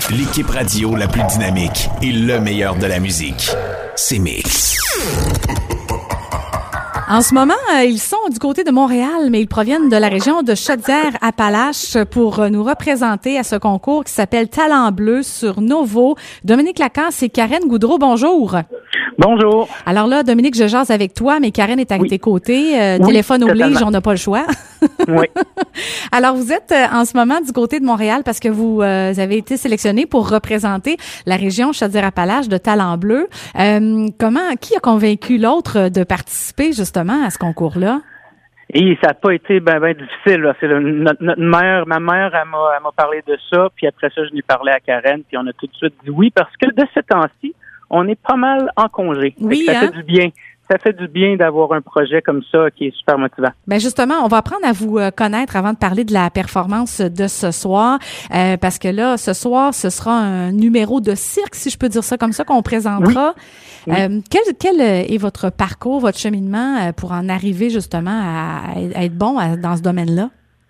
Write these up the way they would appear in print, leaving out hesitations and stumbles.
L'équipe radio la plus dynamique et le meilleur de la musique. C'est Mix. En ce moment, ils sont du côté de Montréal, mais ils proviennent de la région de Chaudière-Appalaches pour nous représenter à ce concours qui s'appelle Talent Bleu sur Novo. Dominique Lacasse et Karen Goudreau, bonjour. Bonjour. Alors là, Dominique, je jase avec toi, mais Karen est à tes côtés. Téléphone oblige, on n'a pas le choix. Oui. Alors, vous êtes en ce moment du côté de Montréal parce que vous avez été sélectionné pour représenter la région Chaudière-Appalaches de Talent Bleu. Qui a convaincu l'autre de participer justement à ce concours-là? Et ça n'a pas été ben difficile. Là. C'est notre mère, ma mère, elle m'a parlé de ça, puis après ça, je lui parlais à Karen, puis on a tout de suite dit oui, parce que de ce temps-ci, on est pas mal en congé. Oui, ça fait du bien. Ça fait du bien d'avoir un projet comme ça qui est super motivant. Ben justement, on va apprendre à vous connaître avant de parler de la performance de ce soir, parce que là, ce soir, ce sera un numéro de cirque, si je peux dire ça comme ça, qu'on présentera. Oui. Quel est votre parcours, votre cheminement pour en arriver justement à être bon dans ce domaine-là?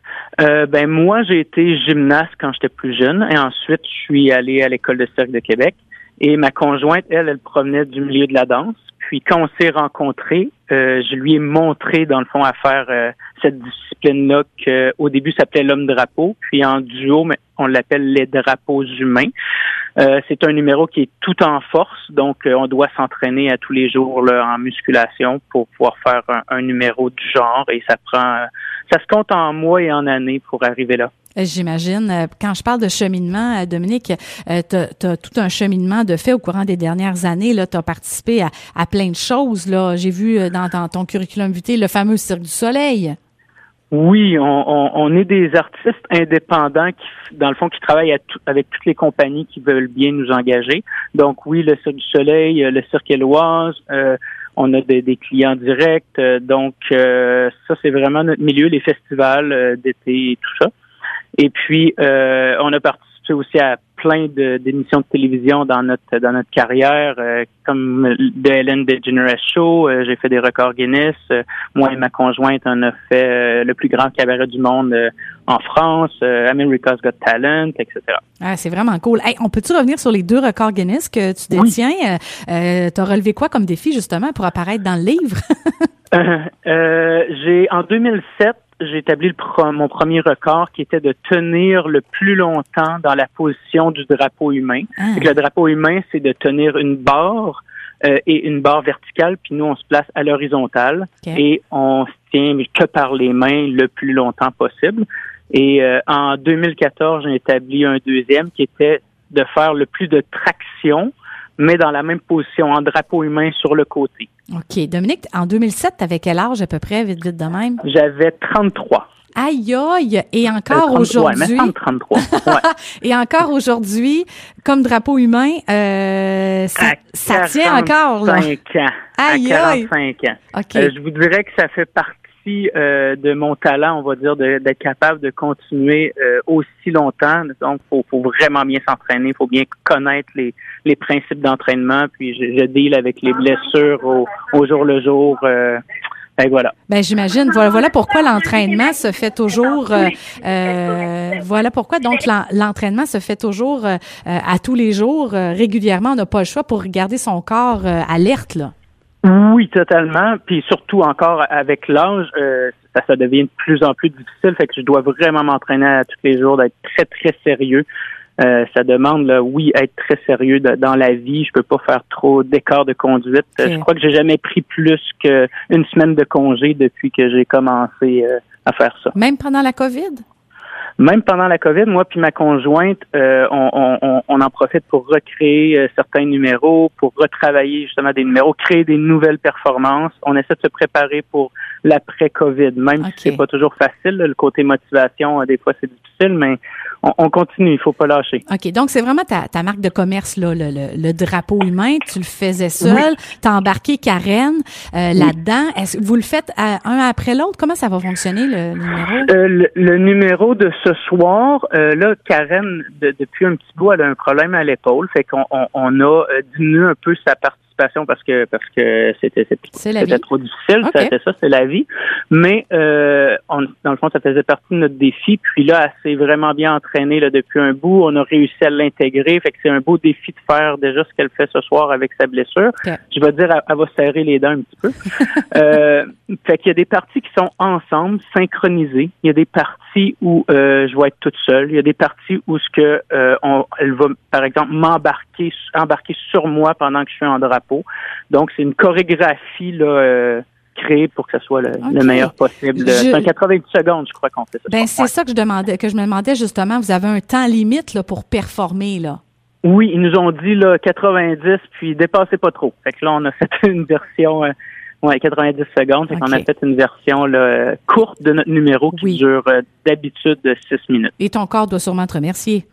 Moi, j'ai été gymnaste quand j'étais plus jeune, et ensuite, je suis allé à l'École de cirque de Québec. Et ma conjointe, elle provenait du milieu de la danse. Puis quand on s'est rencontrés, je lui ai montré, dans le fond, à faire cette discipline-là qu'au début s'appelait l'homme-drapeau. Puis en duo, on l'appelle les drapeaux humains. C'est un numéro qui est tout en force, donc on doit s'entraîner à tous les jours là, en musculation pour pouvoir faire un numéro du genre. Et ça se compte en mois et en années pour arriver là. J'imagine. Quand je parle de cheminement, Dominique, t'as tout un cheminement de fait au courant des dernières années. Là, t'as participé à plein de choses. Là, j'ai vu dans ton curriculum vitae le fameux Cirque du Soleil. Oui, on est des artistes indépendants qui, dans le fond, qui travaillent avec toutes les compagnies qui veulent bien nous engager. Donc oui, le Cirque du Soleil, le Cirque Éloise. On a des clients directs. Donc ça, c'est vraiment notre milieu, les festivals d'été et tout ça. Et puis, on a participé aussi à plein d'émissions de télévision dans notre carrière, comme The Ellen DeGeneres Show. J'ai fait des records Guinness. Moi et ma conjointe, on a fait le plus grand cabaret du monde en France, America's Got Talent, etc. Ah, c'est vraiment cool. Hey, on peut-tu revenir sur les 2 records Guinness que tu détiens? Oui. T'as relevé quoi comme défi, justement, pour apparaître dans le livre? En 2007, j'ai établi mon premier record qui était de tenir le plus longtemps dans la position du drapeau humain. Le drapeau humain, c'est de tenir une barre et une barre verticale, puis nous, on se place à l'horizontale et on se tient que par les mains le plus longtemps possible. Et en 2014, j'ai établi un deuxième qui était de faire le plus de traction, mais dans la même position, en drapeau humain sur le côté. OK. Dominique, en 2007, t'avais quel âge à peu près, vite de même? J'avais 33. Aïe, aïe! Et encore 33, aujourd'hui... Ouais, 33, ouais. Et encore aujourd'hui, comme drapeau humain, ça tient encore, là. 45 ans. Aïe, à 45 ans. Okay. Je vous dirais que ça fait partie de mon talent, on va dire, d'être capable de continuer aussi longtemps. Donc, faut vraiment bien s'entraîner, faut bien connaître les principes d'entraînement, puis je deal avec les blessures au jour le jour. Voilà. Ben j'imagine. Voilà pourquoi l'entraînement se fait toujours. Voilà pourquoi donc l'entraînement se fait toujours à tous les jours, régulièrement. On n'a pas le choix pour garder son corps alerte là. Oui, totalement. Puis surtout encore avec l'âge, ça devient de plus en plus difficile. Fait que je dois vraiment m'entraîner à tous les jours, d'être très, très sérieux. Ça demande, là, oui, être très sérieux dans la vie. Je peux pas faire trop d'écarts de conduite. Je crois que j'ai jamais pris plus qu'une semaine de congé depuis que j'ai commencé à faire ça. Même pendant la COVID? Même pendant la COVID, moi puis ma conjointe, on en profite pour recréer certains numéros, pour retravailler justement des numéros, créer des nouvelles performances. On essaie de se préparer pour l'après-COVID, même si c'est pas toujours facile. Là, le côté motivation, des fois, c'est difficile, mais on continue, il faut pas lâcher. OK, donc c'est vraiment ta marque de commerce, là, le drapeau humain. Tu le faisais seul, t'as embarqué Karen là-dedans. Est-ce que vous le faites un après l'autre? Comment ça va fonctionner, le numéro? Le numéro de ce soir, là, Karen, depuis un petit bout, elle a un problème à l'épaule, fait qu'on a diminué un peu sa participation participation parce que c'était trop difficile. Okay. C'est la vie. Mais dans le fond, ça faisait partie de notre défi. Puis là, elle s'est vraiment bien entraînée là, depuis un bout. On a réussi à l'intégrer. Fait que c'est un beau défi de faire déjà ce qu'elle fait ce soir avec sa blessure. Okay. Je vais dire, elle va serrer les dents un petit peu. Fait qu'il y a des parties qui sont ensemble, synchronisées. Il y a des parties où je vais être toute seule. Il y a des parties où elle va, par exemple, embarquer sur moi pendant que je suis en drapeau. Donc, c'est une chorégraphie là, créée pour que ce soit le meilleur possible. C'est un 90 secondes, je crois qu'on fait ça. Ben, c'est ça que je me demandais justement. Vous avez un temps limite là, pour performer, là. Oui, ils nous ont dit là 90, puis dépassez pas trop. Fait que là, on a fait une version 90 secondes. Fait qu'on a fait une version là, courte de notre numéro qui dure d'habitude 6 minutes. Et ton corps doit sûrement te remercier.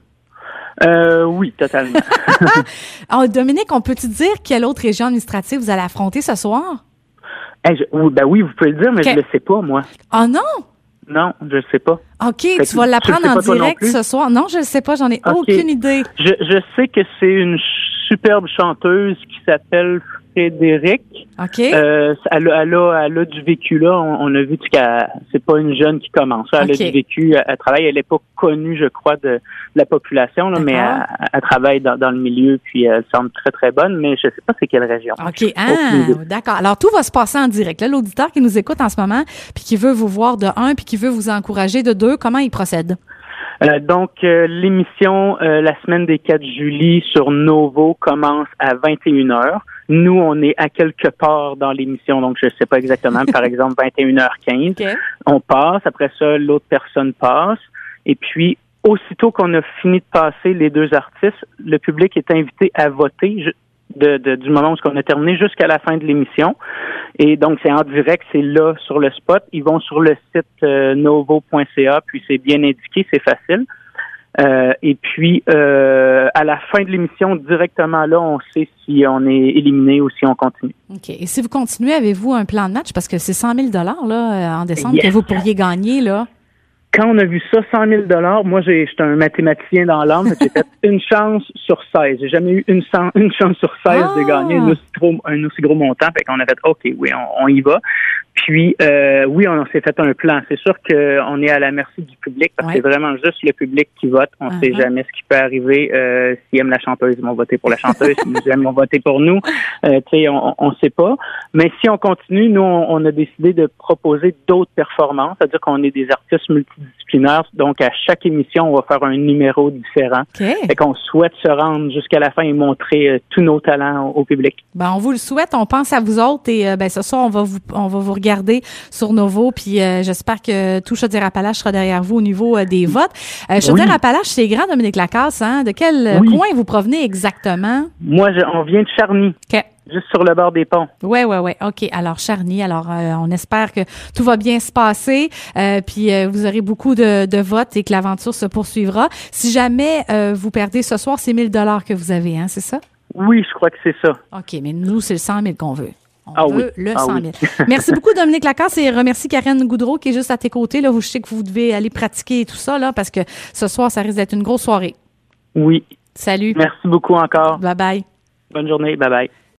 Oui, totalement. Alors, Dominique, on peut-tu dire quelle autre région administrative vous allez affronter ce soir? Oui, vous pouvez le dire, mais je le sais pas, moi. Ah non? Non, je le sais pas. OK, tu vas l'apprendre en direct ce soir. Non, je le sais pas, j'en ai aucune idée. Je sais que c'est une superbe chanteuse qui s'appelle Frédéric. OK. Elle a du vécu là. On a vu que c'est pas une jeune qui commence. Elle a du vécu. Elle travaille. Elle est pas connue, je crois, de la population, là, mais elle travaille dans le milieu. Puis elle semble très très bonne. Mais je sais pas c'est quelle région. OK. D'accord. Alors tout va se passer en direct. Là, l'auditeur qui nous écoute en ce moment, puis qui veut vous voir de 1, puis qui veut vous encourager de 2, comment il procède? Donc, l'émission la semaine des 4 juillet sur Novo commence à 21h. Nous, on est à quelque part dans l'émission, donc je sais pas exactement. Par exemple, 21h15. Okay. On passe. Après ça, l'autre personne passe. Et puis, aussitôt qu'on a fini de passer les 2 artistes, le public est invité à voter du moment où on a terminé jusqu'à la fin de l'émission. Et donc, c'est en direct, c'est là sur le spot. Ils vont sur le site novo.ca, puis c'est bien indiqué, c'est facile. Et puis, à la fin de l'émission, directement là, on sait si on est éliminé ou si on continue. OK. Et si vous continuez, avez-vous un plan de match? Parce que c'est 100 000 là, en décembre que vous pourriez gagner, là. Quand on a vu ça, 100 000 moi, j'étais un mathématicien dans l'âme. J'ai fait une chance sur 16. J'ai jamais eu une chance sur 16 de gagner un aussi gros montant. Fait qu'on a fait, OK, oui, on y va. Puis, oui, on s'est fait un plan. C'est sûr qu'on est à la merci du public parce que c'est vraiment juste le public qui vote. On sait jamais ce qui peut arriver. S'ils aiment la chanteuse, ils vont voter pour la chanteuse. S'ils nous aiment, ils vont voter pour nous. Tu sais, on sait pas. Mais si on continue, nous, on a décidé de proposer d'autres performances. C'est-à-dire qu'on est des artistes multidisciplinaires. Donc, à chaque émission, on va faire un numéro différent. Fait qu'on souhaite se rendre jusqu'à la fin et montrer tous nos talents au public. Ben, on vous le souhaite. On pense à vous autres et ce soir, on va vous regarder sur Novo. Puis j'espère que tout Chaudière-Appalaches sera derrière vous au niveau des votes. Chaudière-Appalaches, c'est grand, Dominique Lacasse. Hein? De quel coin vous provenez exactement? Moi, on vient de Charny. OK. Juste sur le bord des ponts. Ouais. OK. Alors, Charny, on espère que tout va bien se passer, puis vous aurez beaucoup de votes et que l'aventure se poursuivra. Si jamais vous perdez ce soir, c'est 1 000 $ que vous avez, hein, c'est ça? Oui, je crois que c'est ça. OK, mais nous, c'est le 100 000 qu'on veut. On veut le 100 000. Merci beaucoup, Dominique Lacasse, et remercie Karen Goudreau qui est juste à tes côtés. Là, je sais que vous devez aller pratiquer et tout ça, là, parce que ce soir, ça risque d'être une grosse soirée. Oui. Salut. Merci beaucoup encore. Bye-bye. Bonne journée. Bye-bye.